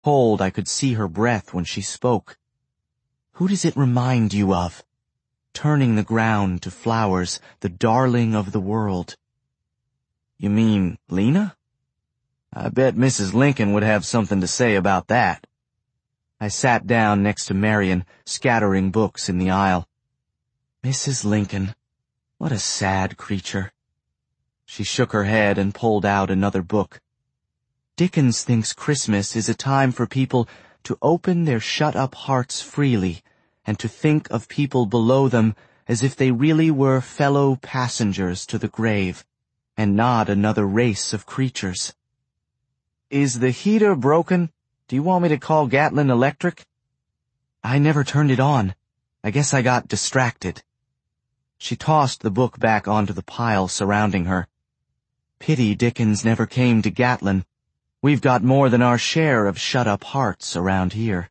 Cold, I could see her breath when she spoke. Who does it remind you of? Turning the ground to flowers, the darling of the world. You mean Lena? I bet Mrs. Lincoln would have something to say about that. I sat down next to Marion, scattering books in the aisle. Mrs. Lincoln, what a sad creature. She shook her head and pulled out another book. Dickens thinks Christmas is a time for people to open their shut-up hearts freely and to think of people below them as if they really were fellow passengers to the grave and not another race of creatures. Is the heater broken? Do you want me to call Gatlin Electric? I never turned it on. I guess I got distracted. She tossed the book back onto the pile surrounding her. Pity Dickens never came to Gatlin. We've got more than our share of shut-up hearts around here.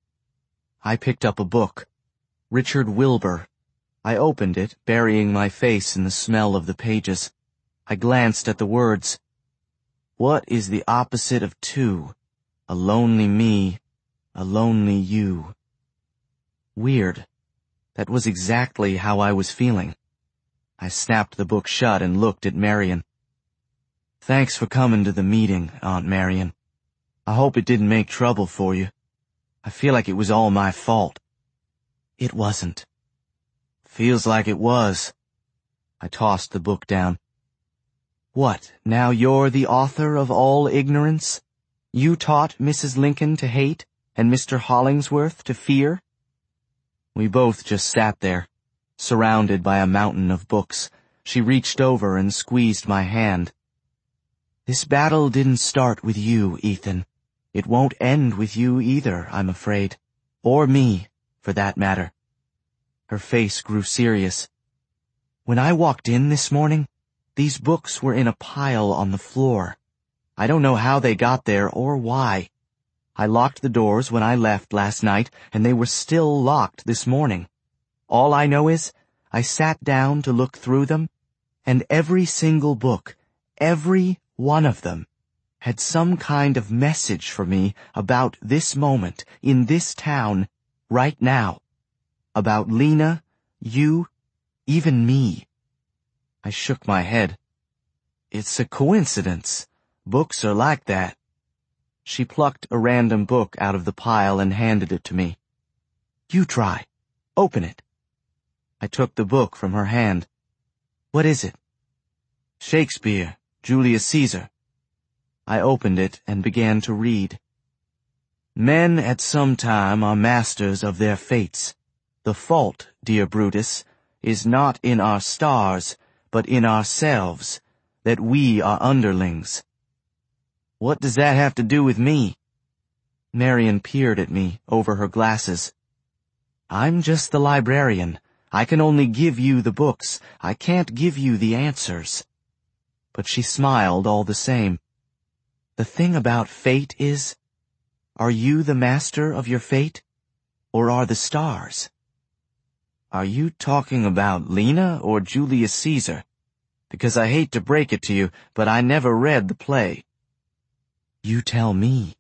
I picked up a book. Richard Wilbur. I opened it, burying my face in the smell of the pages. I glanced at the words. What is the opposite of two? A lonely me, a lonely you. Weird. That was exactly how I was feeling. I snapped the book shut and looked at Marion. Thanks for coming to the meeting, Aunt Marion. I hope it didn't make trouble for you. I feel like it was all my fault. It wasn't. Feels like it was. I tossed the book down. What, now you're the author of all ignorance? You taught Mrs. Lincoln to hate and Mr. Hollingsworth to fear? We both just sat there, surrounded by a mountain of books. She reached over and squeezed my hand. This battle didn't start with you, Ethan. It won't end with you either, I'm afraid. Or me, for that matter. Her face grew serious. When I walked in this morning, these books were in a pile on the floor. I don't know how they got there or why. I locked the doors when I left last night, and they were still locked this morning. All I know is, I sat down to look through them, and every single book, every one of them, had some kind of message for me about this moment, in this town, right now. About Lena, you, even me. I shook my head. It's a coincidence. Books are like that. She plucked a random book out of the pile and handed it to me. You try. Open it. I took the book from her hand. What is it? Shakespeare, Julius Caesar. I opened it and began to read. Men at some time are masters of their fates. The fault, dear Brutus, is not in our stars, but in ourselves, that we are underlings. What does that have to do with me? Marion peered at me over her glasses. I'm just the librarian. I can only give you the books. I can't give you the answers. But she smiled all the same. The thing about fate is, are you the master of your fate, or are the stars? Are you talking about Lena or Julius Caesar? Because I hate to break it to you, but I never read the play. You tell me.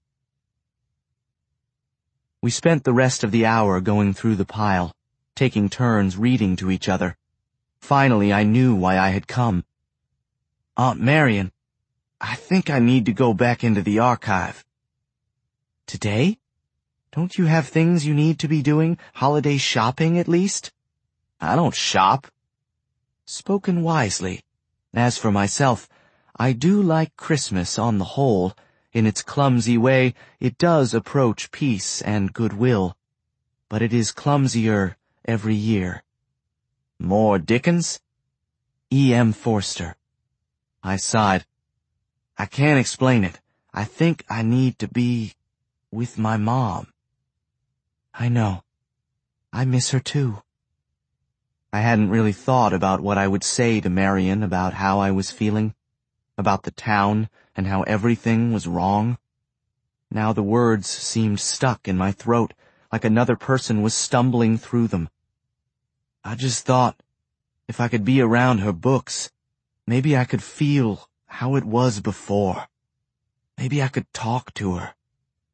We spent the rest of the hour going through the pile, taking turns reading to each other. Finally, I knew why I had come. Aunt Marion, I think I need to go back into the archive. Today? Don't you have things you need to be doing? Holiday shopping, at least? I don't shop. Spoken wisely. As for myself, I do like Christmas on the whole. In its clumsy way, it does approach peace and goodwill. But it is clumsier every year. More Dickens? E.M. Forster. I sighed. I can't explain it. I think I need to be with my mom. I know. I miss her too. I hadn't really thought about what I would say to Marion about how I was feeling, about the town and how everything was wrong. Now the words seemed stuck in my throat, like another person was stumbling through them. I just thought, if I could be around her books, maybe I could feel how it was before. Maybe I could talk to her.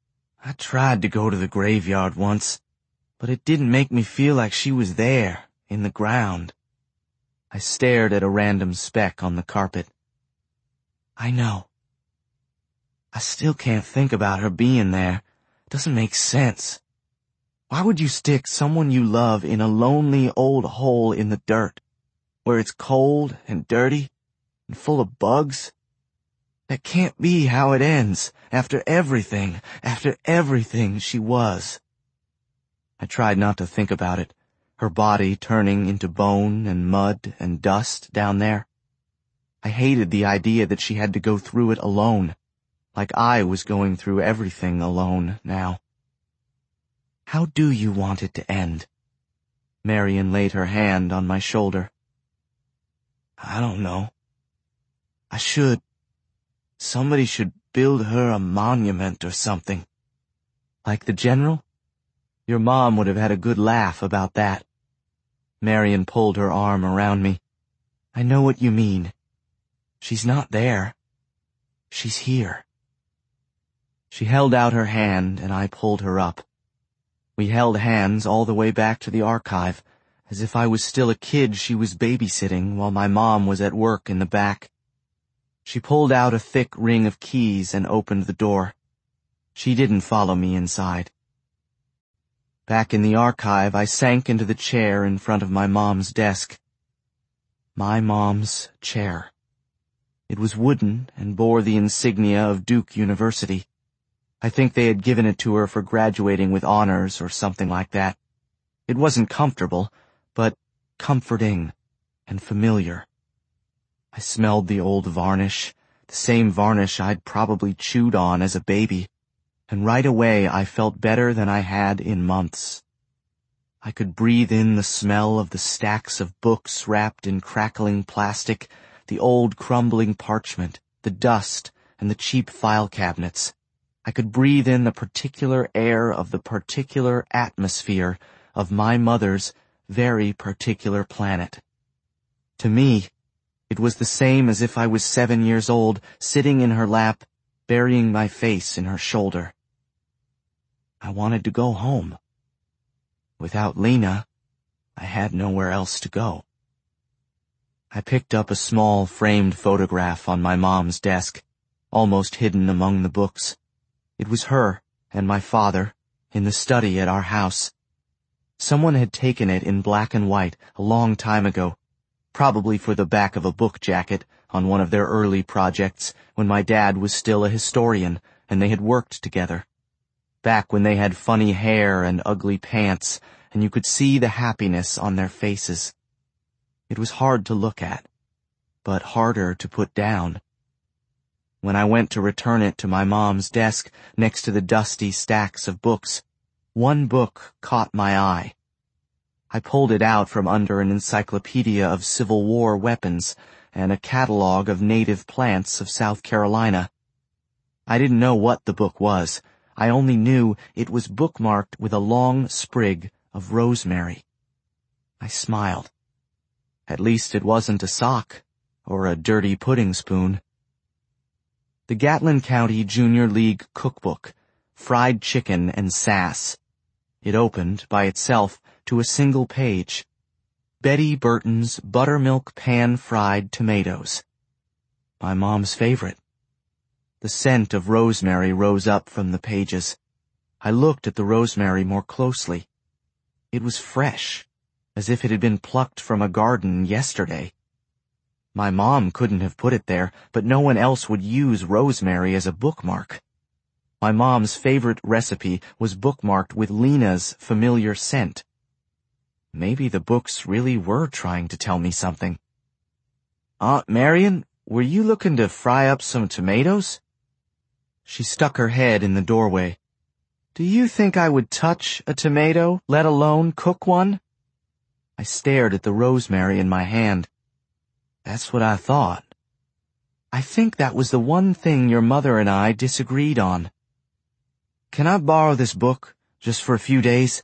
I tried to go to the graveyard once, but it didn't make me feel like she was there, in the ground. I stared at a random speck on the carpet. I know. I still can't think about her being there. It doesn't make sense. Why would you stick someone you love in a lonely old hole in the dirt, where it's cold and dirty and full of bugs? That can't be how it ends, after everything she was. I tried not to think about it, her body turning into bone and mud and dust down there. I hated the idea that she had to go through it alone, like I was going through everything alone now. How do you want it to end? Marion laid her hand on my shoulder. I don't know. Somebody should build her a monument or something. Like the general? Your mom would have had a good laugh about that. Marion pulled her arm around me. I know what you mean. She's not there. She's here. She held out her hand and I pulled her up. We held hands all the way back to the archive, as if I was still a kid she was babysitting while my mom was at work in the back. She pulled out a thick ring of keys and opened the door. She didn't follow me inside. Back in the archive, I sank into the chair in front of my mom's desk. My mom's chair. It was wooden and bore the insignia of Duke University. I think they had given it to her for graduating with honors or something like that. It wasn't comfortable, but comforting and familiar. I smelled the old varnish, the same varnish I'd probably chewed on as a baby, and right away I felt better than I had in months. I could breathe in the smell of the stacks of books wrapped in crackling plastic, the old crumbling parchment, the dust, and the cheap file cabinets. I could breathe in the particular air of the particular atmosphere of my mother's very particular planet. To me, it was the same as if I was 7 years old, sitting in her lap, burying my face in her shoulder. I wanted to go home. Without Lena, I had nowhere else to go. I picked up a small framed photograph on my mom's desk, almost hidden among the books. It was her and my father in the study at our house. Someone had taken it in black and white a long time ago, probably for the back of a book jacket on one of their early projects when my dad was still a historian and they had worked together. Back when they had funny hair and ugly pants, and you could see the happiness on their faces. It was hard to look at, but harder to put down. When I went to return it to my mom's desk next to the dusty stacks of books, one book caught my eye. I pulled it out from under an encyclopedia of Civil War weapons and a catalog of native plants of South Carolina. I didn't know what the book was. I only knew it was bookmarked with a long sprig of rosemary. I smiled. At least it wasn't a sock or a dirty pudding spoon. The Gatlin County Junior League Cookbook, Fried Chicken and Sass. It opened, by itself, to a single page. Betty Burton's buttermilk pan-fried tomatoes. My mom's favorite. The scent of rosemary rose up from the pages. I looked at the rosemary more closely. It was fresh, as if it had been plucked from a garden yesterday. My mom couldn't have put it there, but no one else would use rosemary as a bookmark. My mom's favorite recipe was bookmarked with Lena's familiar scent. Maybe the books really were trying to tell me something. Aunt Marion, were you looking to fry up some tomatoes? She stuck her head in the doorway. Do you think I would touch a tomato, let alone cook one? I stared at the rosemary in my hand. That's what I thought. I think that was the one thing your mother and I disagreed on. Can I borrow this book, just for a few days?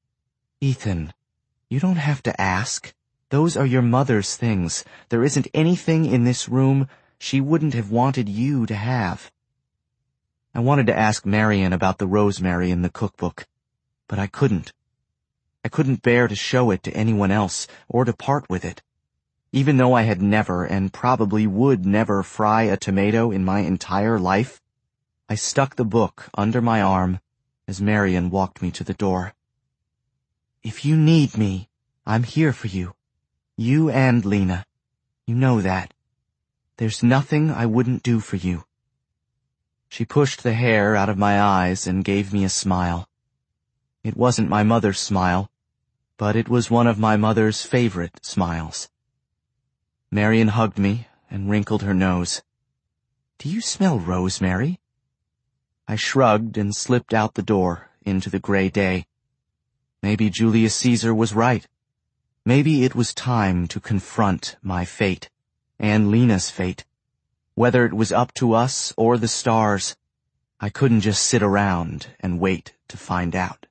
Ethan, you don't have to ask. Those are your mother's things. There isn't anything in this room she wouldn't have wanted you to have. I wanted to ask Marion about the rosemary in the cookbook, but I couldn't. I couldn't bear to show it to anyone else or to part with it. Even though I had never and probably would never fry a tomato in my entire life, I stuck the book under my arm as Marion walked me to the door. "If you need me, I'm here for you. You and Lena. You know that. There's nothing I wouldn't do for you." She pushed the hair out of my eyes and gave me a smile. It wasn't my mother's smile, but it was one of my mother's favorite smiles. Marion hugged me and wrinkled her nose. "Do you smell rosemary?" I shrugged and slipped out the door into the gray day. Maybe Julius Caesar was right. Maybe it was time to confront my fate, and Lena's fate. Whether it was up to us or the stars, I couldn't just sit around and wait to find out.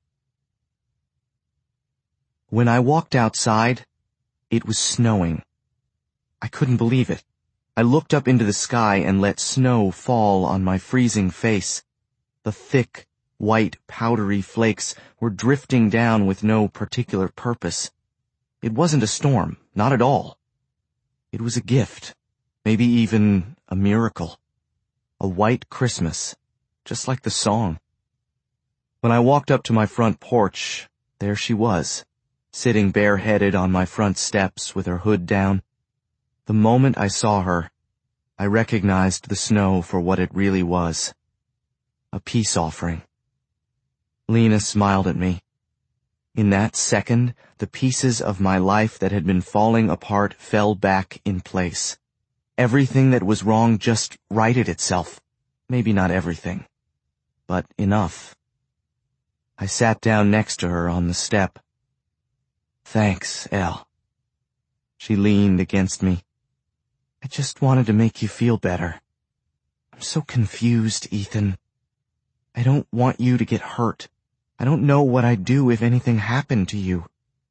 When I walked outside, it was snowing. I couldn't believe it. I looked up into the sky and let snow fall on my freezing face. The thick, white, powdery flakes were drifting down with no particular purpose. It wasn't a storm, not at all. It was a gift, maybe even a miracle. A white Christmas, just like the song. When I walked up to my front porch, there she was, sitting bareheaded on my front steps with her hood down. The moment I saw her, I recognized the snow for what it really was. A peace offering. Lena smiled at me. In that second, the pieces of my life that had been falling apart fell back in place. Everything that was wrong just righted itself. Maybe not everything, but enough. I sat down next to her on the step. "Thanks, Elle." She leaned against me. "I just wanted to make you feel better. I'm so confused, Ethan. I don't want you to get hurt. I don't know what I'd do if anything happened to you."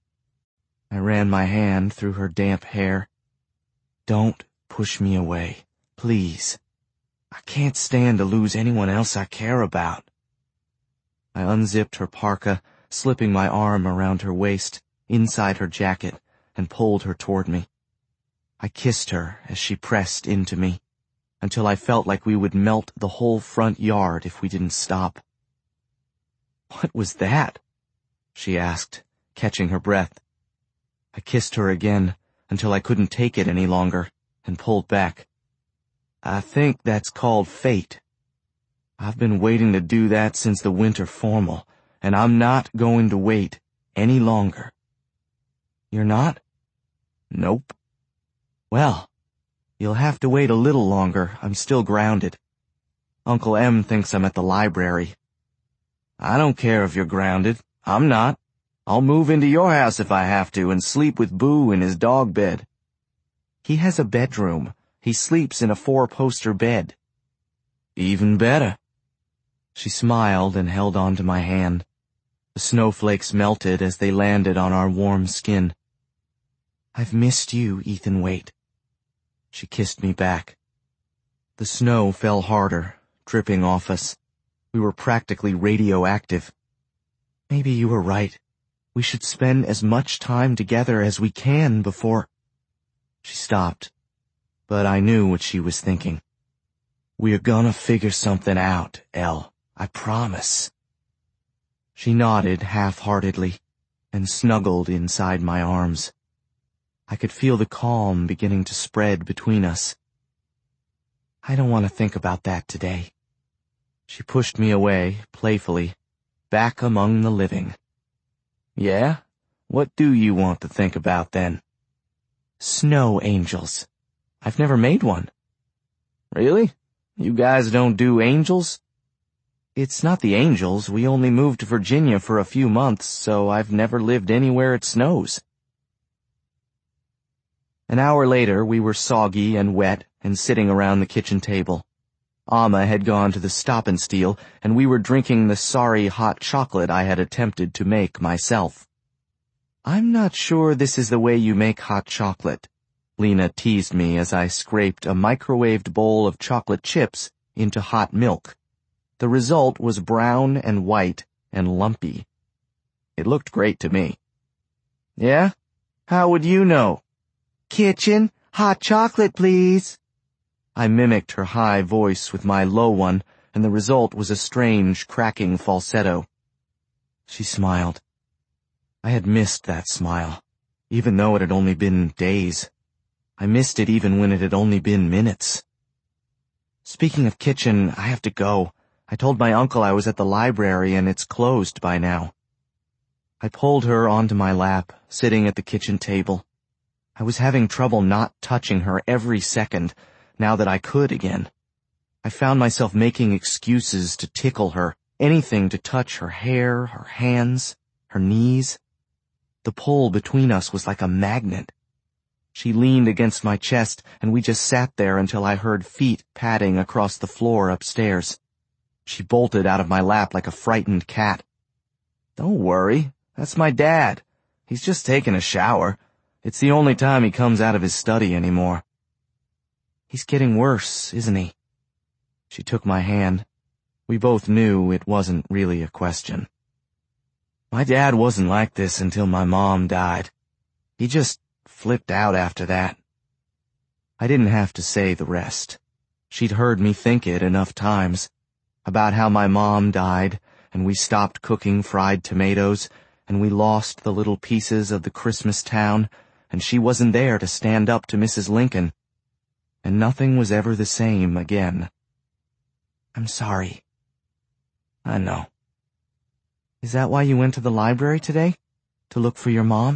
I ran my hand through her damp hair. "Don't push me away, please. I can't stand to lose anyone else I care about." I unzipped her parka, slipping my arm around her waist, inside her jacket, and pulled her toward me. I kissed her as she pressed into me, until I felt like we would melt the whole front yard if we didn't stop. "What was that?" she asked, catching her breath. I kissed her again until I couldn't take it any longer, and pulled back. "I think that's called fate. I've been waiting to do that since the winter formal, and I'm not going to wait any longer." "You're not?" "Nope." "Well, you'll have to wait a little longer. I'm still grounded. Uncle M thinks I'm at the library." "I don't care if you're grounded. I'm not. I'll move into your house if I have to and sleep with Boo in his dog bed." "He has a bedroom. He sleeps in a 4-poster bed." "Even better." She smiled and held on to my hand. The snowflakes melted as they landed on our warm skin. "I've missed you, Ethan Waite." She kissed me back. The snow fell harder, dripping off us. We were practically radioactive. "Maybe you were right. We should spend as much time together as we can before—" She stopped, but I knew what she was thinking. "We're gonna figure something out, Elle. I promise." She nodded half-heartedly and snuggled inside my arms. I could feel the calm beginning to spread between us. "I don't want to think about that today." She pushed me away, playfully, back among the living. "Yeah? What do you want to think about, then?" "Snow angels. I've never made one." "Really? You guys don't do angels?" "It's not the angels. We only moved to Virginia for a few months, so I've never lived anywhere it snows." An hour later, we were soggy and wet and sitting around the kitchen table. Amma had gone to the Stop and Steal, and we were drinking the sorry hot chocolate I had attempted to make myself. "I'm not sure this is the way you make hot chocolate," Lena teased me as I scraped a microwaved bowl of chocolate chips into hot milk. The result was brown and white and lumpy. It looked great to me. Yeah? How would you know? Kitchen, hot chocolate, please. I mimicked her high voice with my low one, and the result was a strange, cracking falsetto. She smiled. I had missed that smile, even though it had only been days. I missed it even when it had only been minutes. Speaking of kitchen, I have to go. I told my uncle I was at the library and it's closed by now. I pulled her onto my lap, sitting at the kitchen table. I was having trouble not touching her every second, now that I could again. I found myself making excuses to tickle her, anything to touch her hair, her hands, her knees. The pull between us was like a magnet. She leaned against my chest, and we just sat there until I heard feet padding across the floor upstairs. She bolted out of my lap like a frightened cat. Don't worry, that's my dad. He's just taking a shower. It's the only time he comes out of his study anymore. He's getting worse, isn't he? She took my hand. We both knew it wasn't really a question. My dad wasn't like this until my mom died. He just flipped out after that. I didn't have to say the rest. She'd heard me think it enough times. About how my mom died, and we stopped cooking fried tomatoes, and we lost the little pieces of the Christmas town, and she wasn't there to stand up to Mrs. Lincoln. And nothing was ever the same again. I'm sorry. I know. Is that why you went to the library today? To look for your mom?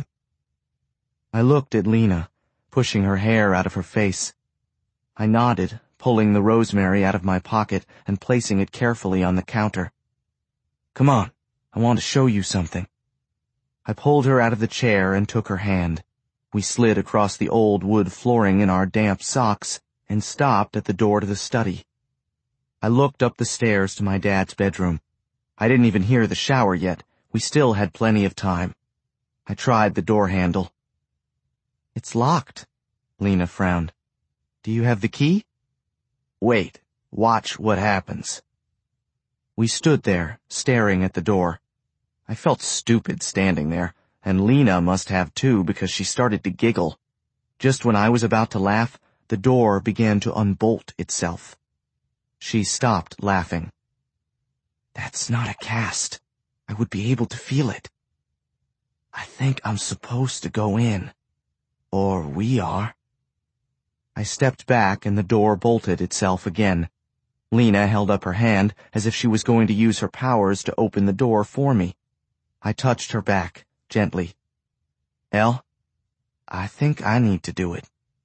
I looked at Lena, pushing her hair out of her face. I nodded, pulling the rosemary out of my pocket and placing it carefully on the counter. Come on, I want to show you something. I pulled her out of the chair and took her hand. We slid across the old wood flooring in our damp socks and stopped at the door to the study. I looked up the stairs to my dad's bedroom. I didn't even hear the shower yet. We still had plenty of time. I tried the door handle. It's locked, Lena frowned. Do you have the key? Wait, watch what happens. We stood there, staring at the door. I felt stupid standing there, and Lena must have too because she started to giggle. Just when I was about to laugh, the door began to unbolt itself. She stopped laughing. That's not a cast. I would be able to feel it. I think I'm supposed to go in. Or we are. I stepped back and the door bolted itself again. Lena held up her hand as if she was going to use her powers to open the door for me. I touched her back, gently. Elle, I think I need to do it.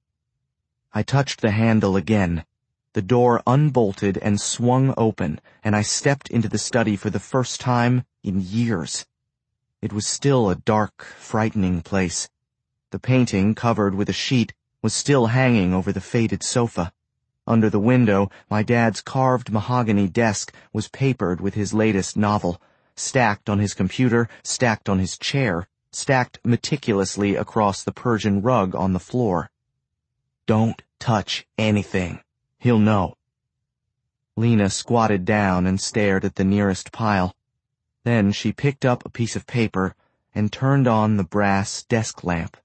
I touched the handle again. The door unbolted and swung open, and I stepped into the study for the first time in years. It was still a dark, frightening place. The painting, covered with a sheet, was still hanging over the faded sofa. Under the window, my dad's carved mahogany desk was papered with his latest novel, stacked on his computer, stacked on his chair, stacked meticulously across the Persian rug on the floor. Don't touch anything. He'll know. Lena squatted down and stared at the nearest pile. Then she picked up a piece of paper and turned on the brass desk lamp.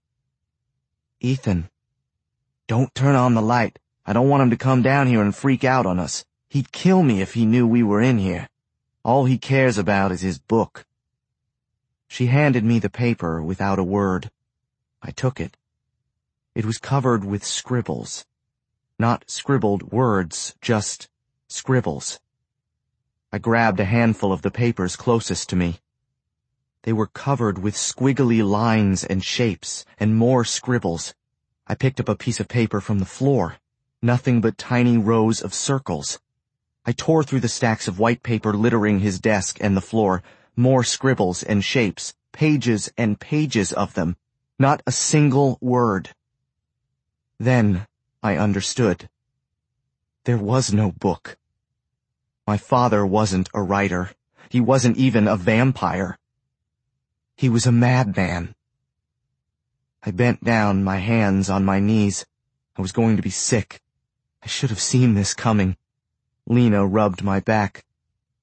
Ethan, don't turn on the light. I don't want him to come down here and freak out on us. He'd kill me if he knew we were in here. All he cares about is his book. She handed me the paper without a word. I took it. It was covered with scribbles. Not scribbled words, just scribbles. I grabbed a handful of the papers closest to me. They were covered with squiggly lines and shapes, and more scribbles. I picked up a piece of paper from the floor. Nothing but tiny rows of circles. I tore through the stacks of white paper littering his desk and the floor. More scribbles and shapes, pages and pages of them. Not a single word. Then I understood. There was no book. My father wasn't a writer. He wasn't even a vampire. He was a madman. I bent down, my hands on my knees. I was going to be sick. I should have seen this coming. Lena rubbed my back.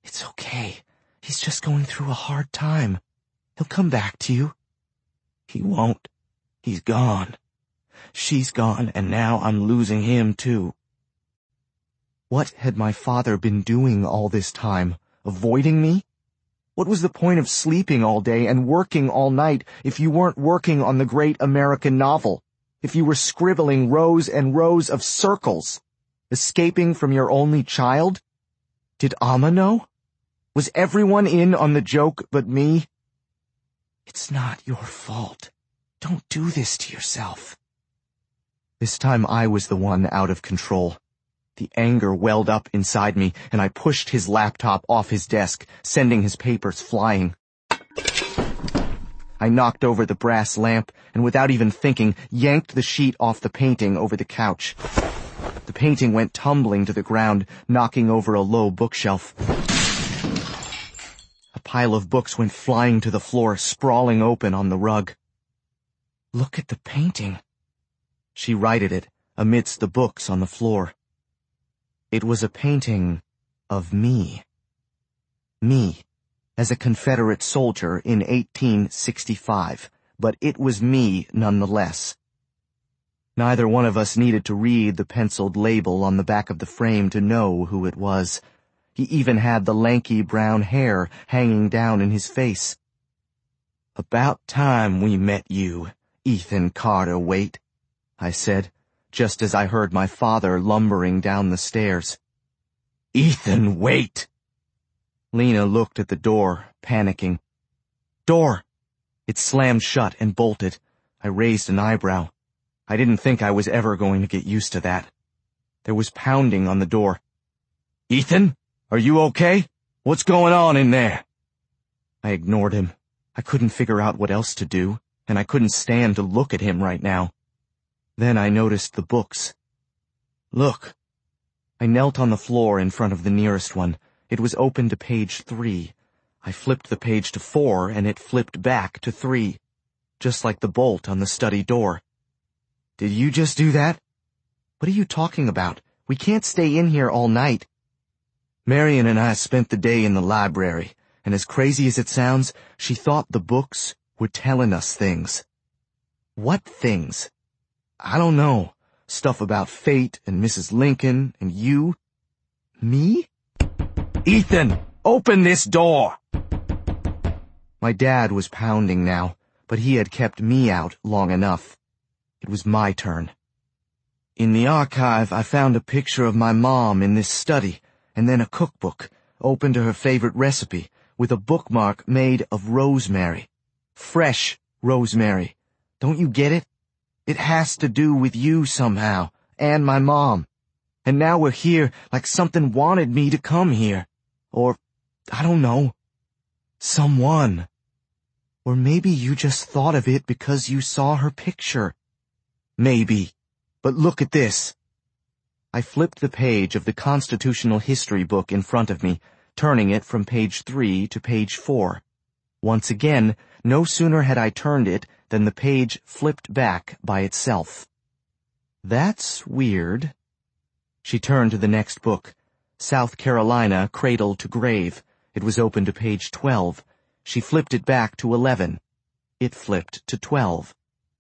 It's okay. He's just going through a hard time. He'll come back to you. He won't. He's gone. She's gone, and now I'm losing him too. What had my father been doing all this time? Avoiding me? What was the point of sleeping all day and working all night if you weren't working on the great American novel? If you were scribbling rows and rows of circles? Escaping from your only child? Did Amma know? Was everyone in on the joke but me? It's not your fault. Don't do this to yourself. This time I was the one out of control. The anger welled up inside me, and I pushed his laptop off his desk, sending his papers flying. I knocked over the brass lamp, and without even thinking, yanked the sheet off the painting over the couch. The painting went tumbling to the ground, knocking over a low bookshelf. A pile of books went flying to the floor, sprawling open on the rug. Look at the painting. She righted it amidst the books on the floor. It was a painting of me. Me, as a Confederate soldier in 1865, but it was me nonetheless. Neither one of us needed to read the penciled label on the back of the frame to know who it was. He even had the lanky brown hair hanging down in his face. About time we met you, Ethan Carter Waite, I said, just as I heard my father lumbering down the stairs. Ethan, wait! Lena looked at the door, panicking. Door! It slammed shut and bolted. I raised an eyebrow. I didn't think I was ever going to get used to that. There was pounding on the door. Ethan, are you okay? What's going on in there? I ignored him. I couldn't figure out what else to do, and I couldn't stand to look at him right now. Then I noticed the books. Look. I knelt on the floor in front of the nearest one. It was open to page 3. I flipped the page to 4, and it flipped back to 3, just like the bolt on the study door. Did you just do that? What are you talking about? We can't stay in here all night. Marion and I spent the day in the library, and as crazy as it sounds, she thought the books were telling us things. What things? I don't know. Stuff about fate and Mrs. Lincoln and you. Me? Ethan, open this door! My dad was pounding now, but he had kept me out long enough. It was my turn. In the archive, I found a picture of my mom in this study, and then a cookbook, open to her favorite recipe, with a bookmark made of rosemary. Fresh rosemary. Don't you get it? It has to do with you somehow, and my mom. And now we're here like something wanted me to come here. Or, I don't know. Someone. Or maybe you just thought of it because you saw her picture. Maybe. But look at this. I flipped the page of the constitutional history book in front of me, turning it from page 3 to page 4. Once again, no sooner had I turned it than the page flipped back by itself. That's weird. She turned to the next book, South Carolina, Cradle to Grave. It was open to page 12. She flipped it back to 11. It flipped to 12.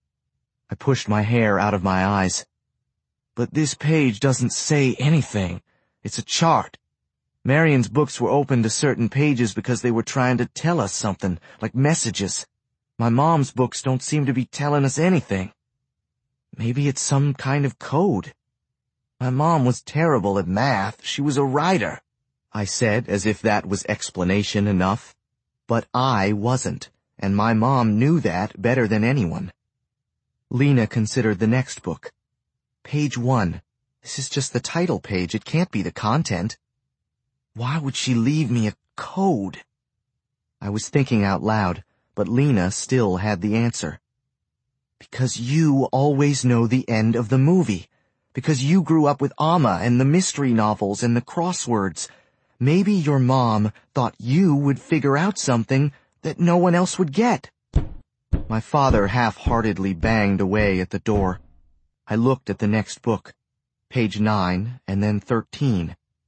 I pushed my hair out of my eyes. But this page doesn't say anything. It's a chart. Marion's books were open to certain pages because they were trying to tell us something, like messages. My mom's books don't seem to be telling us anything. Maybe it's some kind of code. My mom was terrible at math. She was a writer, I said, as if that was explanation enough. But I wasn't, and my mom knew that better than anyone. Lena considered the next book. Page 1. This is just the title page. It can't be the content. Why would she leave me a code? I was thinking out loud, but Lena still had the answer. Because you always know the end of the movie. Because you grew up with Amma and the mystery novels and the crosswords. Maybe your mom thought you would figure out something that no one else would get. My father half-heartedly banged away at the door. I looked at the next book, page 9 and then 13.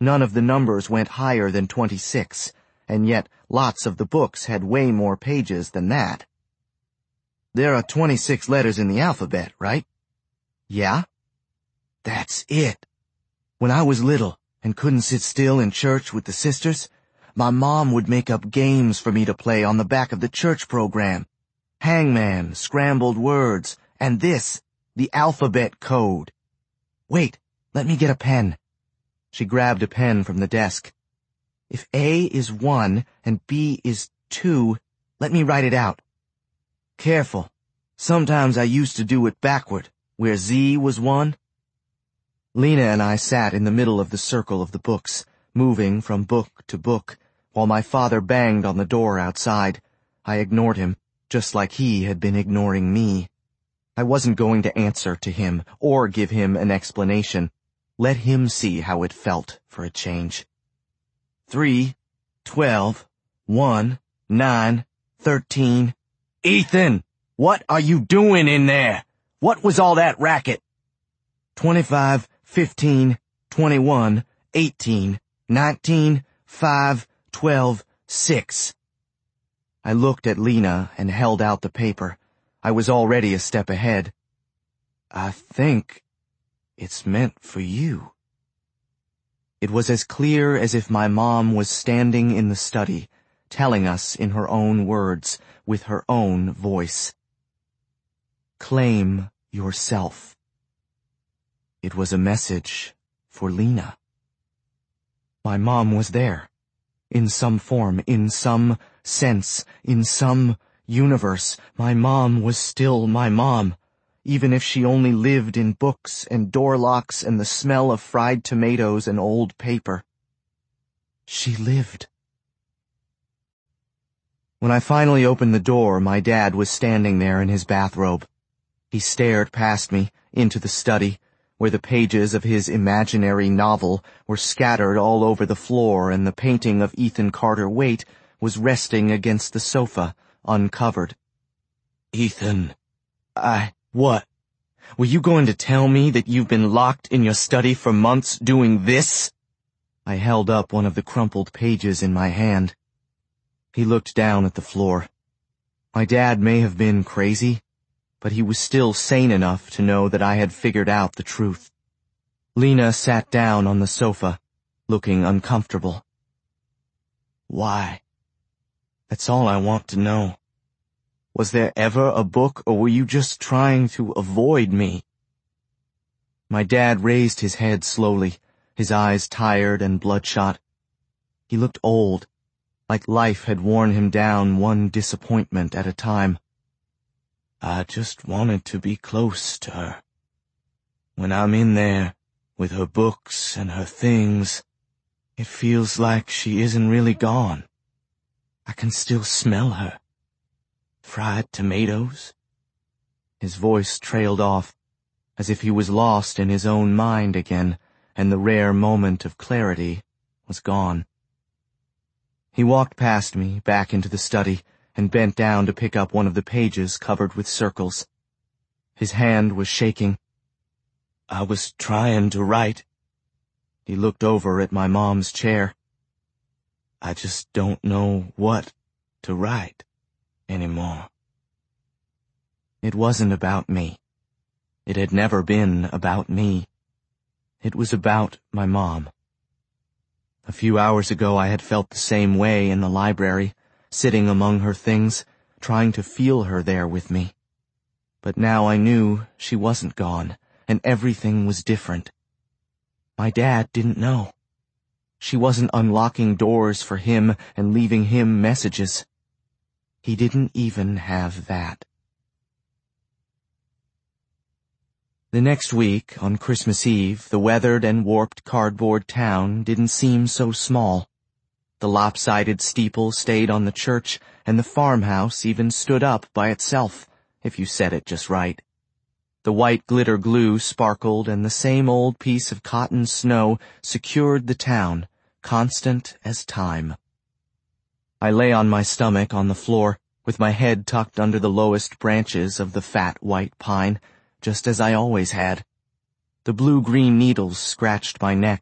None of the numbers went higher than 26, and yet lots of the books had way more pages than that. There are 26 letters in the alphabet, right? Yeah? That's it. When I was little and couldn't sit still in church with the sisters, my mom would make up games for me to play on the back of the church program. Hangman, scrambled words, and this, the alphabet code. Wait, let me get a pen. She grabbed a pen from the desk. If A is 1 and B is 2, let me write it out. Careful. Sometimes I used to do it backward, where Z was 1. Lena and I sat in the middle of the circle of the books, moving from book to book, while my father banged on the door outside. I ignored him, just like he had been ignoring me. I wasn't going to answer to him or give him an explanation. Let him see how it felt for a change. 3, 12, 1, 9, 13. Ethan, what are you doing in there? What was all that racket? 25, 15, 21, 18, 19, 5, 12, 6. I looked at Lena and held out the paper. I was already a step ahead. I think it's meant for you. It was as clear as if my mom was standing in the study, telling us in her own words, with her own voice. Claim yourself. It was a message for Lena. My mom was there, in some form, in some sense, in some universe. My mom was still my mom, even if she only lived in books and door locks and the smell of fried tomatoes and old paper. She lived. When I finally opened the door, my dad was standing there in his bathrobe. He stared past me, into the study, where the pages of his imaginary novel were scattered all over the floor and the painting of Ethan Carter Waite was resting against the sofa, uncovered. Ethan, what? Were you going to tell me that you've been locked in your study for months doing this? I held up one of the crumpled pages in my hand. He looked down at the floor. My dad may have been crazy, but he was still sane enough to know that I had figured out the truth. Lena sat down on the sofa, looking uncomfortable. Why? That's all I want to know. Was there ever a book, or were you just trying to avoid me? My dad raised his head slowly, his eyes tired and bloodshot. He looked old, like life had worn him down one disappointment at a time. I just wanted to be close to her. When I'm in there, with her books and her things, it feels like she isn't really gone. I can still smell her. Fried tomatoes? His voice trailed off, as if he was lost in his own mind again, and the rare moment of clarity was gone. He walked past me, back into the study, and bent down to pick up one of the pages covered with circles. His hand was shaking. I was trying to write. He looked over at my mom's chair. I just don't know what to write anymore. It wasn't about me. It had never been about me. It was about my mom. A few hours ago I had felt the same way in the library, sitting among her things, trying to feel her there with me. But now I knew she wasn't gone, and everything was different. My dad didn't know. She wasn't unlocking doors for him and leaving him messages. He didn't even have that. The next week, on Christmas Eve, the weathered and warped cardboard town didn't seem so small. The lopsided steeple stayed on the church, and the farmhouse even stood up by itself, if you said it just right. The white glitter glue sparkled, and the same old piece of cotton snow secured the town, constant as time. I lay on my stomach on the floor, with my head tucked under the lowest branches of the fat white pine, just as I always had. The blue-green needles scratched my neck,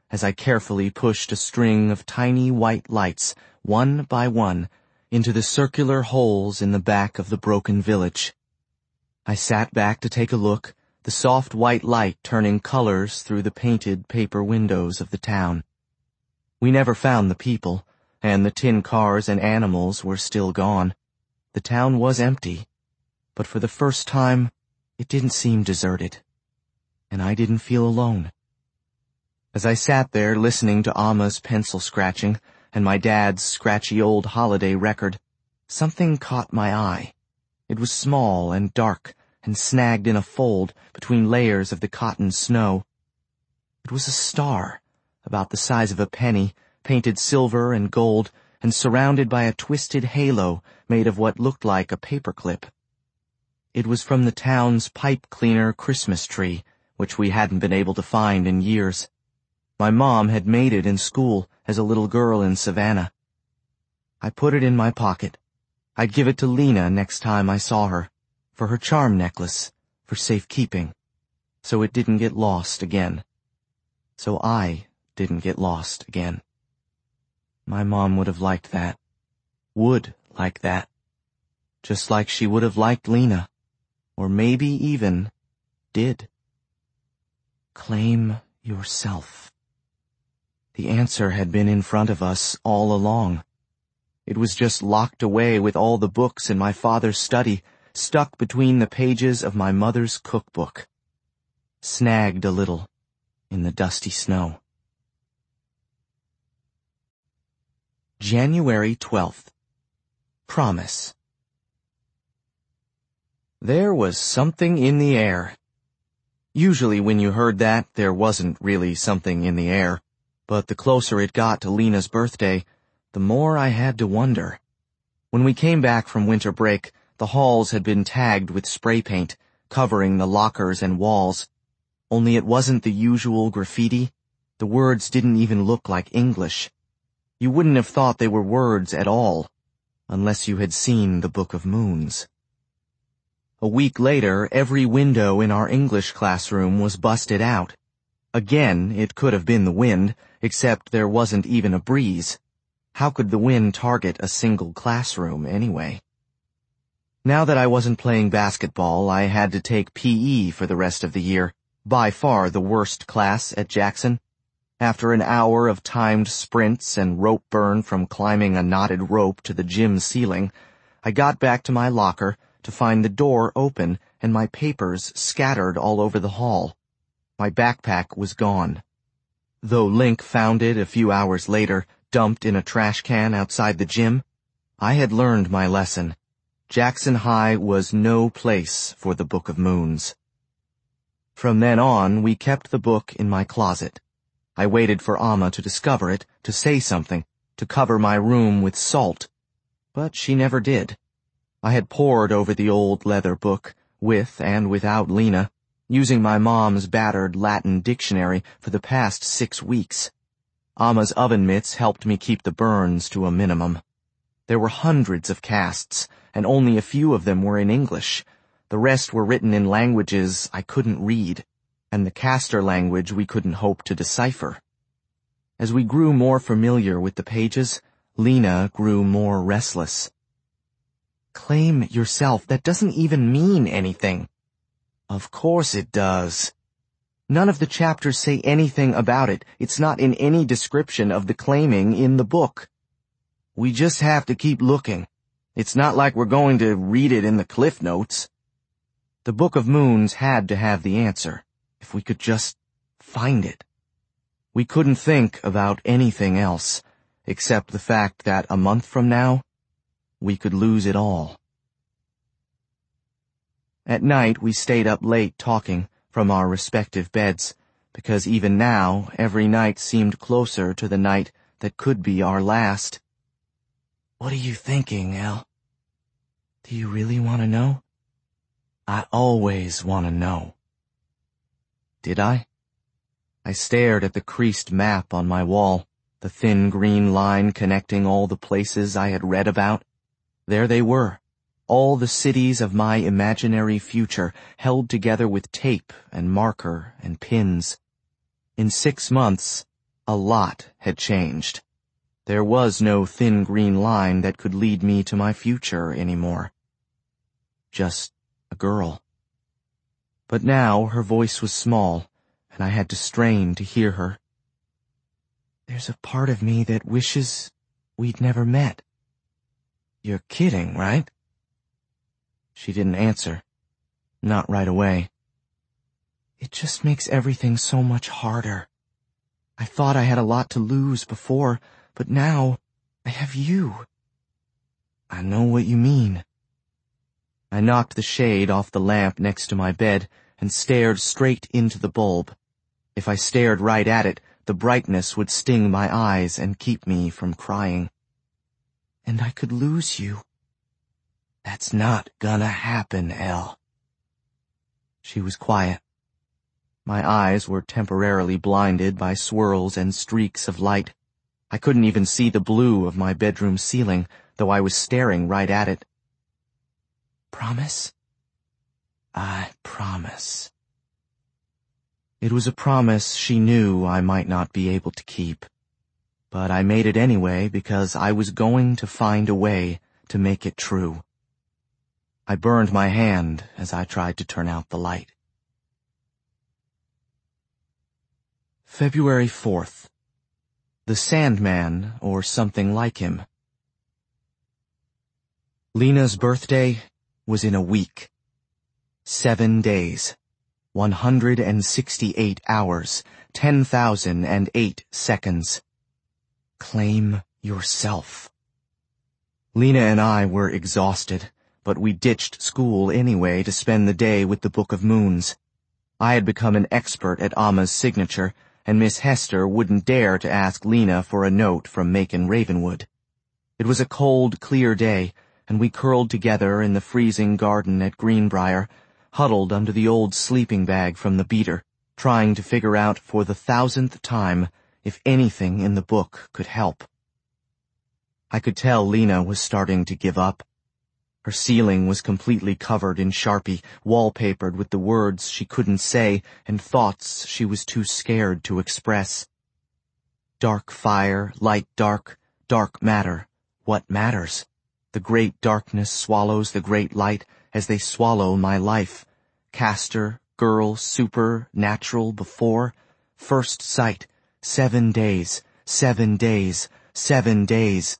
as I carefully pushed a string of tiny white lights, one by one, into the circular holes in the back of the broken village. I sat back to take a look, the soft white light turning colors through the painted paper windows of the town. We never found the people, and the tin cars and animals were still gone. The town was empty, but for the first time, it didn't seem deserted, and I didn't feel alone. As I sat there listening to Amma's pencil scratching and my dad's scratchy old holiday record, something caught my eye. It was small and dark and snagged in a fold between layers of the cotton snow. It was a star, about the size of a penny, painted silver and gold, and surrounded by a twisted halo made of what looked like a paperclip. It was from the town's pipe cleaner Christmas tree, which we hadn't been able to find in years. My mom had made it in school as a little girl in Savannah. I put it in my pocket. I'd give it to Lena next time I saw her, for her charm necklace, for safekeeping, so it didn't get lost again. So I didn't get lost again. My mom would have liked that. Would like that. Just like she would have liked Lena. Or maybe even did. Claim yourself. The answer had been in front of us all along. It was just locked away with all the books in my father's study, stuck between the pages of my mother's cookbook. Snagged a little in the dusty snow. January 12th. Promise. There was something in the air. Usually when you heard that, there wasn't really something in the air, but the closer it got to Lena's birthday, the more I had to wonder. When we came back from winter break, the halls had been tagged with spray paint, covering the lockers and walls. Only it wasn't the usual graffiti. The words didn't even look like English. You wouldn't have thought they were words at all, unless you had seen the Book of Moons. A week later, every window in our English classroom was busted out. Again, it could have been the wind, except there wasn't even a breeze. How could the wind target a single classroom anyway? Now that I wasn't playing basketball, I had to take PE for the rest of the year, by far the worst class at Jackson. After an hour of timed sprints and rope burn from climbing a knotted rope to the gym ceiling, I got back to my locker to find the door open and my papers scattered all over the hall. My backpack was gone. Though Link found it a few hours later, dumped in a trash can outside the gym, I had learned my lesson. Jackson High was no place for the Book of Moons. From then on, we kept the book in my closet. I waited for Amma to discover it, to say something, to cover my room with salt. But she never did. I had pored over the old leather book, with and without Lena, using my mom's battered Latin dictionary for the past 6 weeks. Amma's oven mitts helped me keep the burns to a minimum. There were hundreds of casts, and only a few of them were in English. The rest were written in languages I couldn't read, and the caster language we couldn't hope to decipher. As we grew more familiar with the pages, Lena grew more restless. Claim yourself, that doesn't even mean anything. Of course it does. None of the chapters say anything about it. It's not in any description of the claiming in the book. We just have to keep looking. It's not like we're going to read it in the Cliff Notes. The Book of Moons had to have the answer, if we could just find it. We couldn't think about anything else, except the fact that a month from now, we could lose it all. At night, we stayed up late talking from our respective beds, because even now, every night seemed closer to the night that could be our last. What are you thinking, Elle? Do you really want to know? I always want to know. Did I? I stared at the creased map on my wall, the thin green line connecting all the places I had read about. There they were, all the cities of my imaginary future, held together with tape and marker and pins. In 6 months, A lot had changed. There was no thin green line that could lead me to my future anymore. Just a girl. But now her voice was small, and I had to strain to hear her. There's a part of me that wishes we'd never met. You're kidding, right? She didn't answer. Not right away. It just makes everything so much harder. I thought I had a lot to lose before, but now I have you. I know what you mean. I knocked the shade off the lamp next to my bed and stared straight into the bulb. If I stared right at it, the brightness would sting my eyes and keep me from crying. And I could lose you. That's not gonna happen, Elle. She was quiet. My eyes were temporarily blinded by swirls and streaks of light. I couldn't even see the blue of my bedroom ceiling, though I was staring right at it. Promise? I promise. It was a promise she knew I might not be able to keep. But I made it anyway because I was going to find a way to make it true. I burned my hand as I tried to turn out the light. February 4th. The Sandman, or something like him. Lena's birthday was in a week. 7 days. 168 hours. 10,008 seconds. Claim yourself. Lena and I were exhausted, but we ditched school anyway to spend the day with the Book of Moons. I had become an expert at Amma's signature, and Miss Hester wouldn't dare to ask Lena for a note from Macon Ravenwood. It was a cold, clear day, and we curled together in the freezing garden at Greenbrier, huddled under the old sleeping bag from the beater, trying to figure out for the 1,000th time if anything in the book could help. I could tell Lena was starting to give up. Her ceiling was completely covered in Sharpie, wallpapered with the words she couldn't say and thoughts she was too scared to express. Dark fire, light dark, dark matter. What matters? The great darkness swallows the great light as they swallow my life. Caster, girl, super, natural, before, first sight, 7 days, 7 days, 7 days.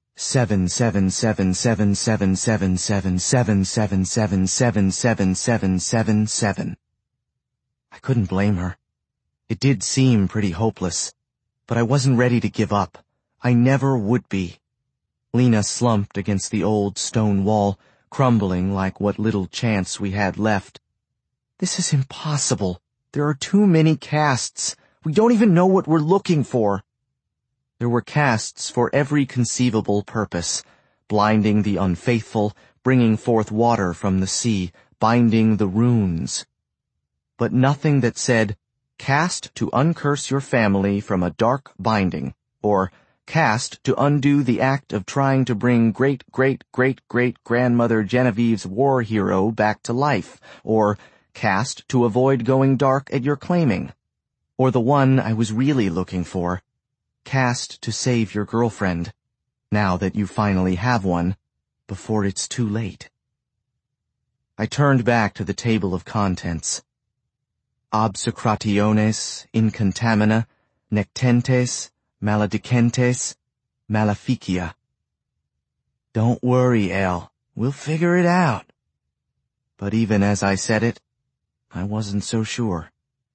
777777777777777. I couldn't blame her. It did seem pretty hopeless, but I wasn't ready to give up. I never would be. Lena slumped against the old stone wall, crumbling like what little chance we had left. This is impossible. There are too many casts. We don't even know what we're looking for. There were casts for every conceivable purpose, blinding the unfaithful, bringing forth water from the sea, binding the runes. But nothing that said, cast to uncurse your family from a dark binding, or cast to undo the act of trying to bring great-great-great-great-grandmother Genevieve's war hero back to life, or cast to avoid going dark at your claiming, or the one I was really looking for, cast to save your girlfriend, now that you finally have one, before it's too late. I turned back to the table of contents. Obsecrationes, incontamina, nectentes, maledicentes, maleficia. Don't worry, Elle. We'll figure it out. But even as I said it, I wasn't so sure.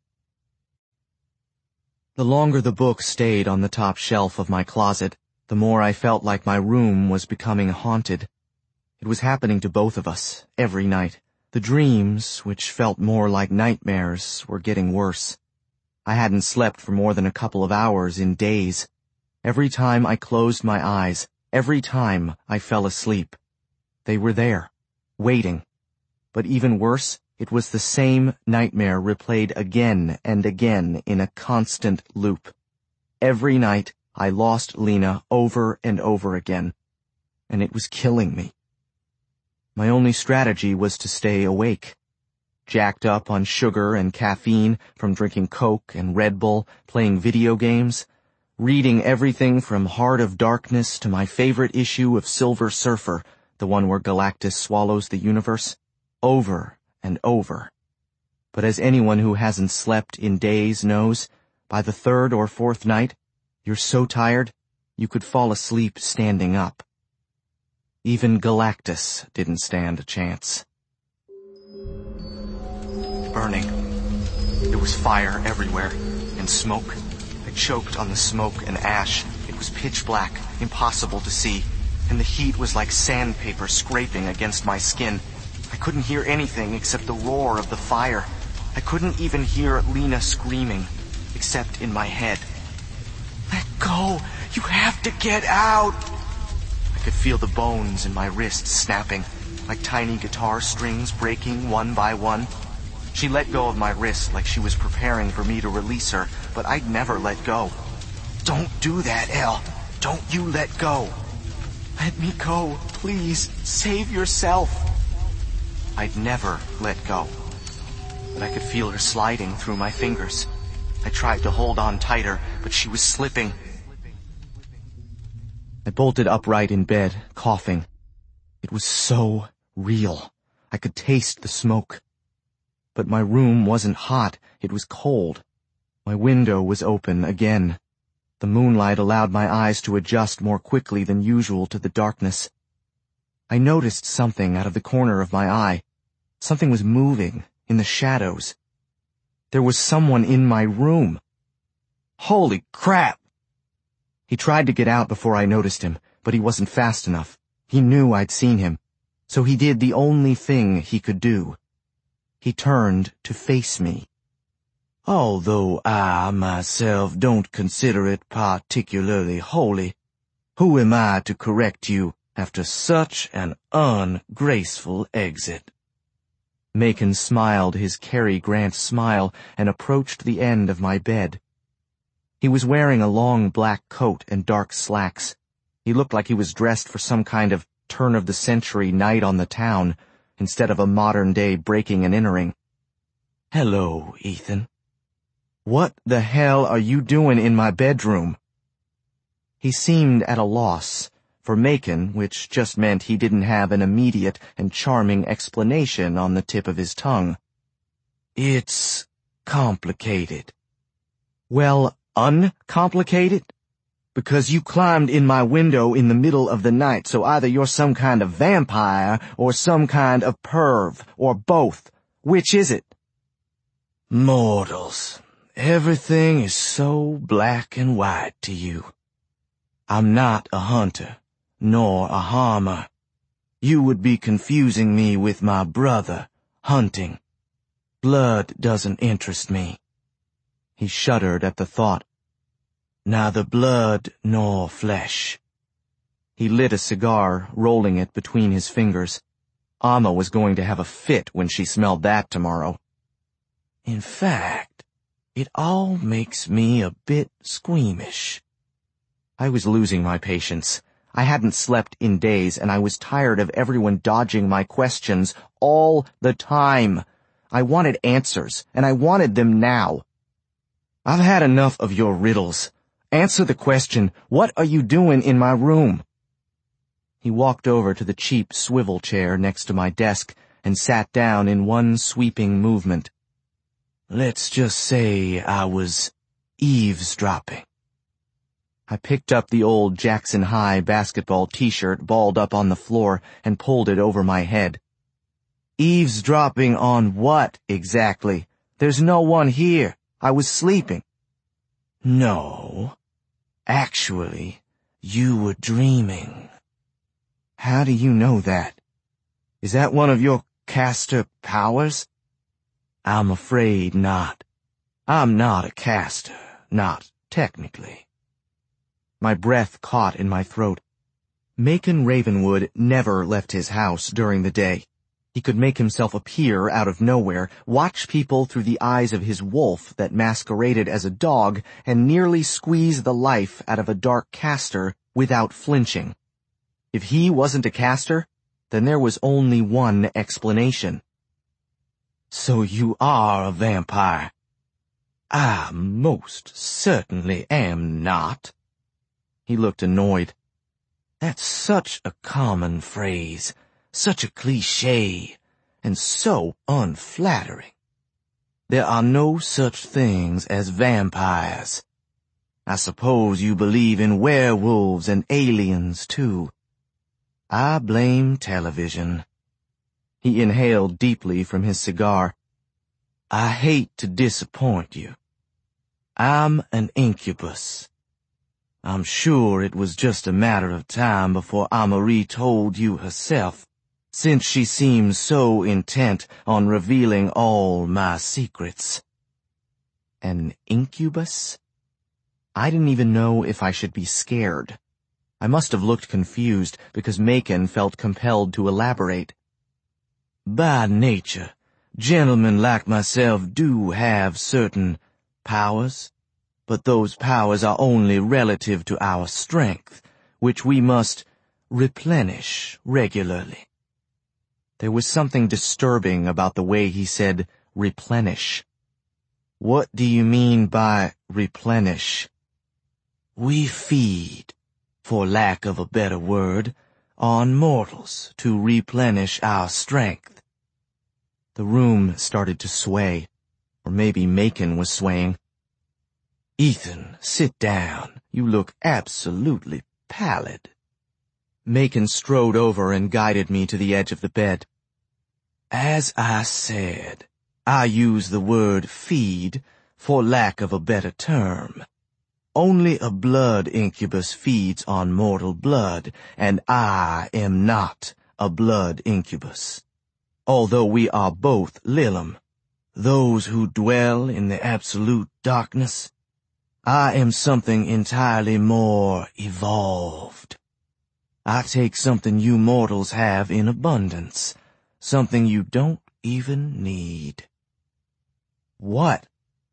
The longer the book stayed on the top shelf of my closet, the more I felt like my room was becoming haunted. It was happening to both of us, every night. The dreams, which felt more like nightmares, were getting worse. I hadn't slept for more than a couple of hours in days. Every time I closed my eyes, every time I fell asleep, they were there, waiting. But even worse, it was the same nightmare replayed again and again in a constant loop. Every night, I lost Lena over and over again, and it was killing me. My only strategy was to stay awake. Jacked up on sugar and caffeine from drinking Coke and Red Bull, playing video games, reading everything from Heart of Darkness to my favorite issue of Silver Surfer, the one where Galactus swallows the universe, over and over. But as anyone who hasn't slept in days knows, by the third or fourth night, you're so tired, you could fall asleep standing up. Even Galactus didn't stand a chance. Burning. There was fire everywhere, and smoke. I choked on the smoke and ash. It was pitch black, impossible to see, and the heat was like sandpaper scraping against my skin. I couldn't hear anything except the roar of the fire. I couldn't even hear Lena screaming, except in my head. Let go! You have to get out! I could feel the bones in my wrists snapping, like tiny guitar strings breaking one by one. She let go of my wrist like she was preparing for me to release her, but I'd never let go. Don't do that, Elle. Don't you let go. Let me go, please. Save yourself. I'd never let go, but I could feel her sliding through my fingers. I tried to hold on tighter, but she was slipping. I bolted upright in bed, coughing. It was so real. I could taste the smoke. But my room wasn't hot, it was cold. My window was open again. The moonlight allowed my eyes to adjust more quickly than usual to the darkness. I noticed something out of the corner of my eye. Something was moving in the shadows. There was someone in my room. Holy crap! He tried to get out before I noticed him, but he wasn't fast enough. He knew I'd seen him, so he did the only thing he could do. He turned to face me. Although I myself don't consider it particularly holy, who am I to correct you after such an ungraceful exit? Macon smiled his Cary Grant smile and approached the end of my bed. He was wearing a long black coat and dark slacks. He looked like he was dressed for some kind of turn-of-the-century night on the town, instead of a modern-day breaking and entering. Hello, Ethan. What the hell are you doing in my bedroom? He seemed at a loss, for Macon, which just meant he didn't have an immediate and charming explanation on the tip of his tongue. It's complicated. Well, uncomplicated? Because you climbed in my window in the middle of the night, so either you're some kind of vampire or some kind of perv, or both. Which is it? Mortals, everything is so black and white to you. I'm not a hunter, nor a harmer. You would be confusing me with my brother, hunting. Blood doesn't interest me. He shuddered at the thought. Neither blood nor flesh. He lit a cigar, rolling it between his fingers. Amma was going to have a fit when she smelled that tomorrow. In fact, it all makes me a bit squeamish. I was losing my patience. I hadn't slept in days, and I was tired of everyone dodging my questions all the time. I wanted answers, and I wanted them now. I've had enough of your riddles. Answer the question, what are you doing in my room? He walked over to the cheap swivel chair next to my desk and sat down in one sweeping movement. Let's just say I was eavesdropping. I picked up the old Jackson High basketball t-shirt balled up on the floor and pulled it over my head. Eavesdropping on what, exactly? There's no one here. I was sleeping. No. Actually, you were dreaming. How do you know that? Is that one of your caster powers? I'm afraid not. I'm not a caster, not technically. My breath caught in my throat. Macon Ravenwood never left his house during the day. He could make himself appear out of nowhere, watch people through the eyes of his wolf that masqueraded as a dog, and nearly squeeze the life out of a dark caster without flinching. If he wasn't a caster, then there was only one explanation. So you are a vampire. I most certainly am not. He looked annoyed. That's such a common phrase, such a cliché, and so unflattering. There are no such things as vampires. I suppose you believe in werewolves and aliens, too. I blame television. He inhaled deeply from his cigar. I hate to disappoint you. I'm an incubus. I'm sure it was just a matter of time before Amarie told you herself, since she seems so intent on revealing all my secrets. An incubus? I didn't even know if I should be scared. I must have looked confused because Macon felt compelled to elaborate. By nature, gentlemen like myself do have certain powers, but those powers are only relative to our strength, which we must replenish regularly. There was something disturbing about the way he said replenish. What do you mean by replenish? We feed, for lack of a better word, on mortals to replenish our strength. The room started to sway, or maybe Macon was swaying. Ethan, sit down. You look absolutely pallid. Macon strode over and guided me to the edge of the bed. As I said, I use the word feed for lack of a better term. Only a blood incubus feeds on mortal blood, and I am not a blood incubus. Although we are both Lilim, those who dwell in the absolute darkness, I am something entirely more evolved. I take something you mortals have in abundance, something you don't even need. What?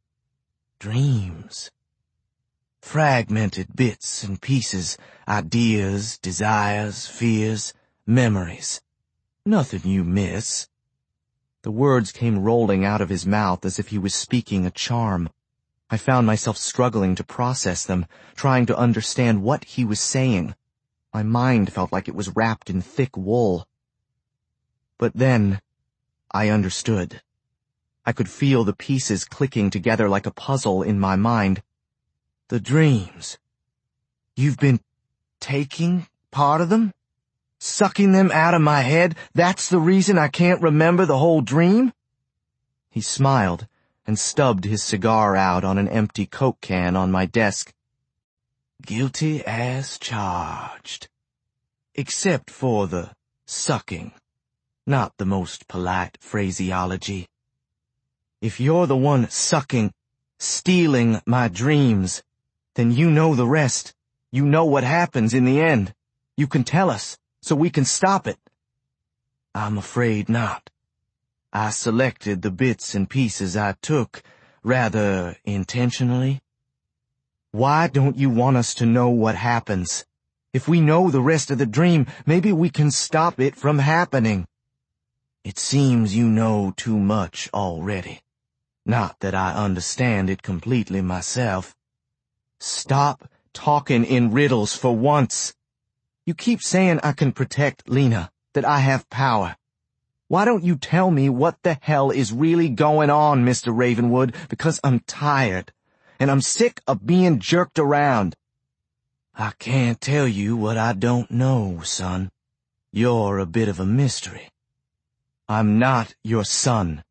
Dreams. Fragmented bits and pieces, ideas, desires, fears, memories. Nothing you miss. The words came rolling out of his mouth as if he was speaking a charm. I found myself struggling to process them, trying to understand what he was saying. My mind felt like it was wrapped in thick wool. But then, I understood. I could feel the pieces clicking together like a puzzle in my mind. The dreams. You've been taking part of them? Sucking them out of my head? That's the reason I can't remember the whole dream? He smiled and stubbed his cigar out on an empty Coke can on my desk. Guilty as charged. Except for the sucking. Not the most polite phraseology. If you're the one sucking, stealing my dreams, then you know the rest. You know what happens in the end. You can tell us, so we can stop it. I'm afraid not. I selected the bits and pieces I took, rather intentionally. Why don't you want us to know what happens? If we know the rest of the dream, maybe we can stop it from happening. It seems you know too much already. Not that I understand it completely myself. Stop talking in riddles for once. You keep saying I can protect Lena, that I have power. Why don't you tell me what the hell is really going on, Mr. Ravenwood, because I'm tired, and I'm sick of being jerked around. I can't tell you what I don't know, son. You're a bit of a mystery. I'm not your son.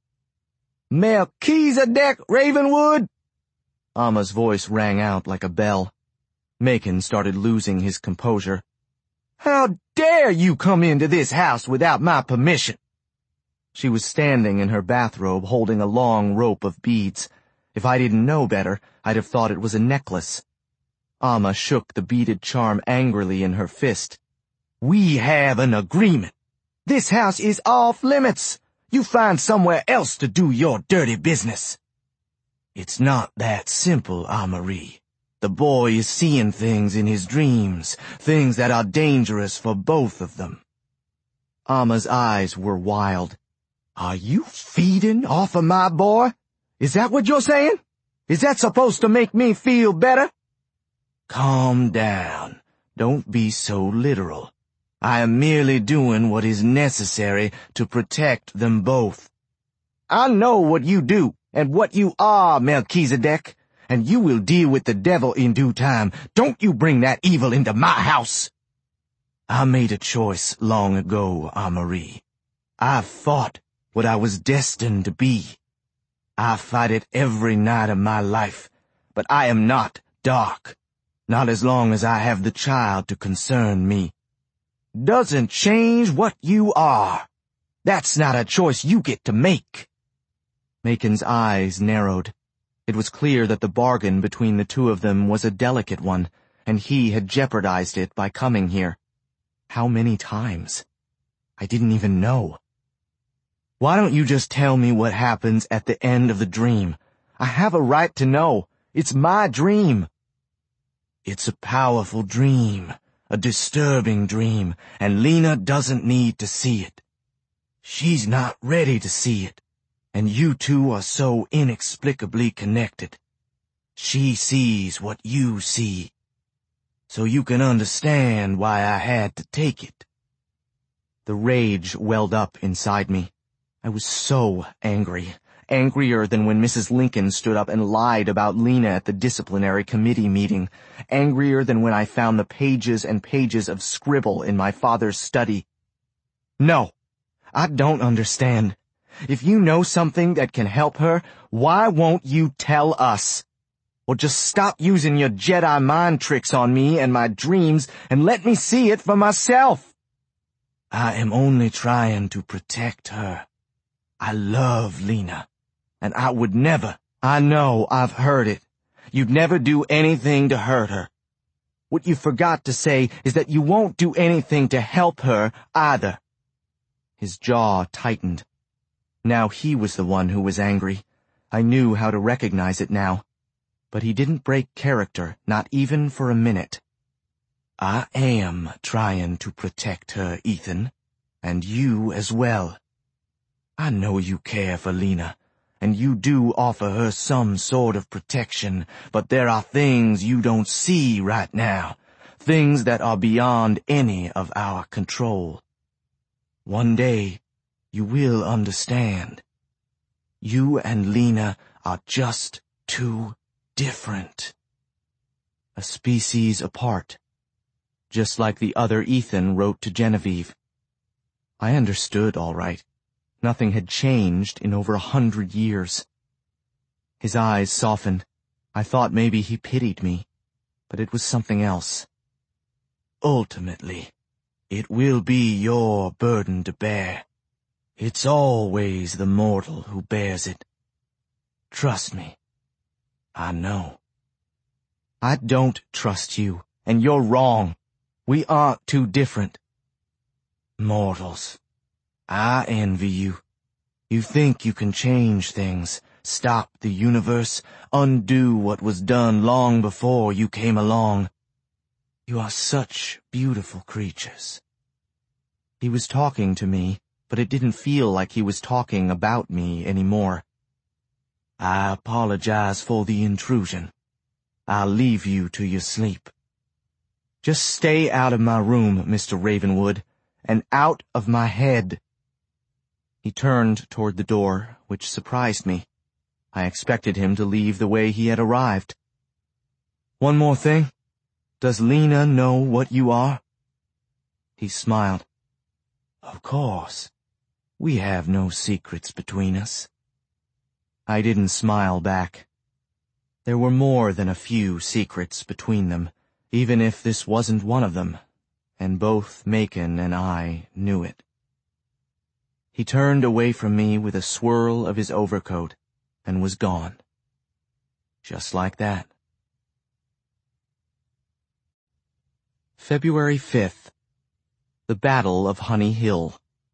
Melchizedek Ravenwood! Amma's voice rang out like a bell. Macon started losing his composure. How dare you come into this house without my permission? She was standing in her bathrobe holding a long rope of beads. If I didn't know better, I'd have thought it was a necklace. Amma shook the beaded charm angrily in her fist. We have an agreement. This house is off limits. You find somewhere else to do your dirty business. It's not that simple, Amarie. The boy is seeing things in his dreams, things that are dangerous for both of them. Amma's eyes were wild. Are you feeding off of my boy? Is that what you're saying? Is that supposed to make me feel better? Calm down. Don't be so literal. I am merely doing what is necessary to protect them both. I know what you do and what you are, Melchizedek, and you will deal with the devil in due time. Don't you bring that evil into my house. I made a choice long ago, Amarie. I fought what I was destined to be. I fight it every night of my life, but I am not dark. Not as long as I have the child to concern me. Doesn't change what you are. That's not a choice you get to make. Macon's eyes narrowed. It was clear that the bargain between the two of them was a delicate one, and he had jeopardized it by coming here. How many times? I didn't even know. Why don't you just tell me what happens at the end of the dream? I have a right to know. It's my dream. It's a powerful dream, a disturbing dream, and Lena doesn't need to see it. She's not ready to see it, and you two are so inexplicably connected. She sees what you see, so you can understand why I had to take it. The rage welled up inside me. I was so angry. Angrier than when Mrs. Lincoln stood up and lied about Lena at the disciplinary committee meeting. Angrier than when I found the pages and pages of scribble in my father's study. No, I don't understand. If you know something that can help her, why won't you tell us? Or just stop using your Jedi mind tricks on me and my dreams and let me see it for myself. I am only trying to protect her. I love Lena. And I would never. I know, I've heard it. You'd never do anything to hurt her. What you forgot to say is that you won't do anything to help her either. His jaw tightened. Now he was the one who was angry. I knew how to recognize it now. But he didn't break character, not even for a minute. I am trying to protect her, Ethan. And you as well. I know you care for Lena. And you do offer her some sort of protection, but there are things you don't see right now, things that are beyond any of our control. One day, you will understand. You and Lena are just too different. A species apart, just like the other Ethan wrote to Genevieve. I understood all right. Nothing had changed in over 100 years. His eyes softened. I thought maybe he pitied me, but it was something else. Ultimately, it will be your burden to bear. It's always the mortal who bears it. Trust me. I know. I don't trust you, and you're wrong. We aren't too different. Mortals. I envy you. You think you can change things, stop the universe, undo what was done long before you came along. You are such beautiful creatures. He was talking to me, but it didn't feel like he was talking about me anymore. I apologize for the intrusion. I'll leave you to your sleep. Just stay out of my room, Mr. Ravenwood, and out of my head. He turned toward the door, which surprised me. I expected him to leave the way he had arrived. One more thing. Does Lena know what you are? He smiled. Of course. We have no secrets between us. I didn't smile back. There were more than a few secrets between them, even if this wasn't one of them, and both Macon and I knew it. He turned away from me with a swirl of his overcoat and was gone. Just like that. February 5th. The Battle of Honey Hill.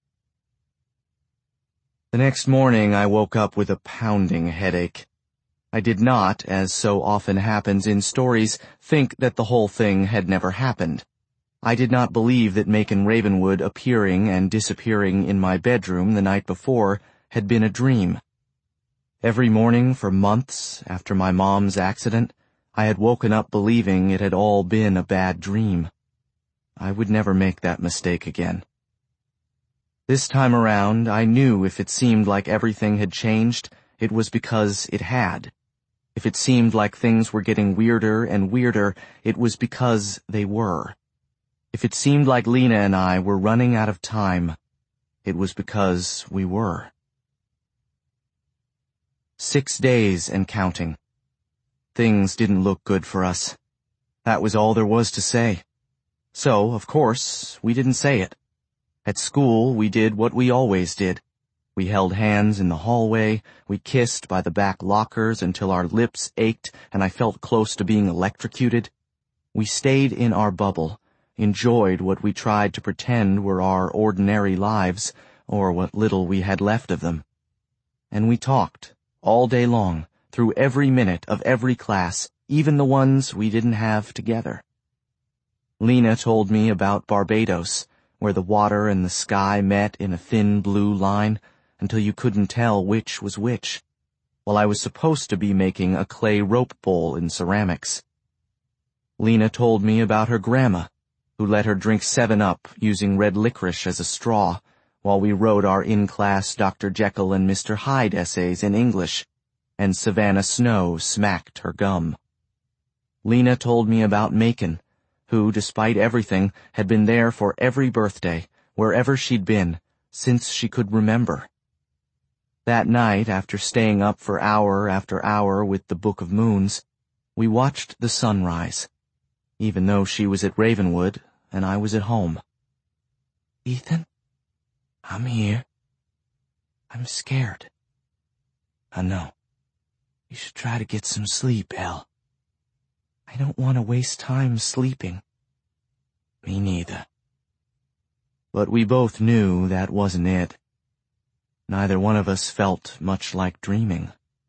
The next morning I woke up with a pounding headache. I did not, as so often happens in stories, think that the whole thing had never happened. I did not believe that Macon Ravenwood appearing and disappearing in my bedroom the night before had been a dream. Every morning for months after my mom's accident, I had woken up believing it had all been a bad dream. I would never make that mistake again. This time around, I knew if it seemed like everything had changed, it was because it had. If it seemed like things were getting weirder and weirder, it was because they were. If it seemed like Lena and I were running out of time, it was because we were. 6 days and counting. Things didn't look good for us. That was all there was to say. So, of course, we didn't say it. At school, we did what we always did. We held hands in the hallway, we kissed by the back lockers until our lips ached and I felt close to being electrocuted. We stayed in our bubble, enjoyed what we tried to pretend were our ordinary lives, or what little we had left of them. And we talked, all day long, through every minute of every class, even the ones we didn't have together. Lena told me about Barbados, where the water and the sky met in a thin blue line, until you couldn't tell which was which, while I was supposed to be making a clay rope bowl in ceramics. Lena told me about her grandma, who let her drink 7-Up using red licorice as a straw, while we wrote our in-class Dr. Jekyll and Mr. Hyde essays in English, and Savannah Snow smacked her gum. Lena told me about Macon, who, despite everything, had been there for every birthday, wherever she'd been, since she could remember. That night, after staying up for hour after hour with the Book of Moons, we watched the sunrise, even though she was at Ravenwood and I was at home. "Ethan, I'm here. I'm scared." "I know. You should try to get some sleep, Elle." "I don't want to waste time sleeping." "Me neither." But we both knew that wasn't it. Neither one of us felt much like dreaming.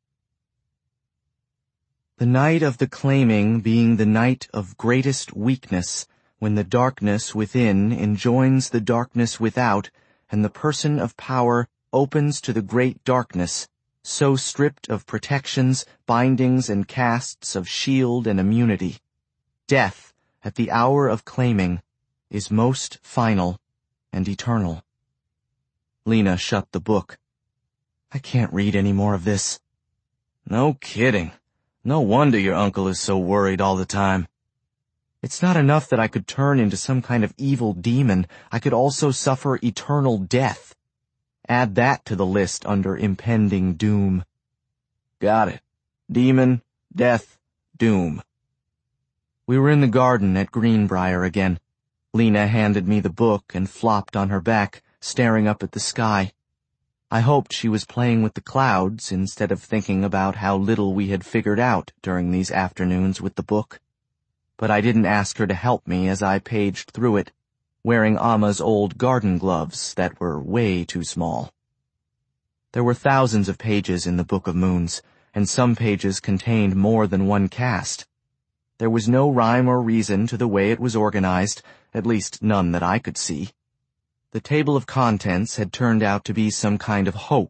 The night of the claiming being the night of greatest weakness, when the darkness within enjoins the darkness without, and the person of power opens to the great darkness, so stripped of protections, bindings, and casts of shield and immunity. Death, at the hour of claiming, is most final and eternal. Lena shut the book. "I can't read any more of this." "No kidding. No wonder your uncle is so worried all the time." "It's not enough that I could turn into some kind of evil demon. I could also suffer eternal death. Add that to the list under impending doom." "Got it. Demon, death, doom." We were in the garden at Greenbrier again. Lena handed me the book and flopped on her back, staring up at the sky. I hoped she was playing with the clouds instead of thinking about how little we had figured out during these afternoons with the book. But I didn't ask her to help me as I paged through it, wearing Amma's old garden gloves that were way too small. There were thousands of pages in the Book of Moons, and some pages contained more than one cast. There was no rhyme or reason to the way it was organized, at least none that I could see. The table of contents had turned out to be some kind of hoax.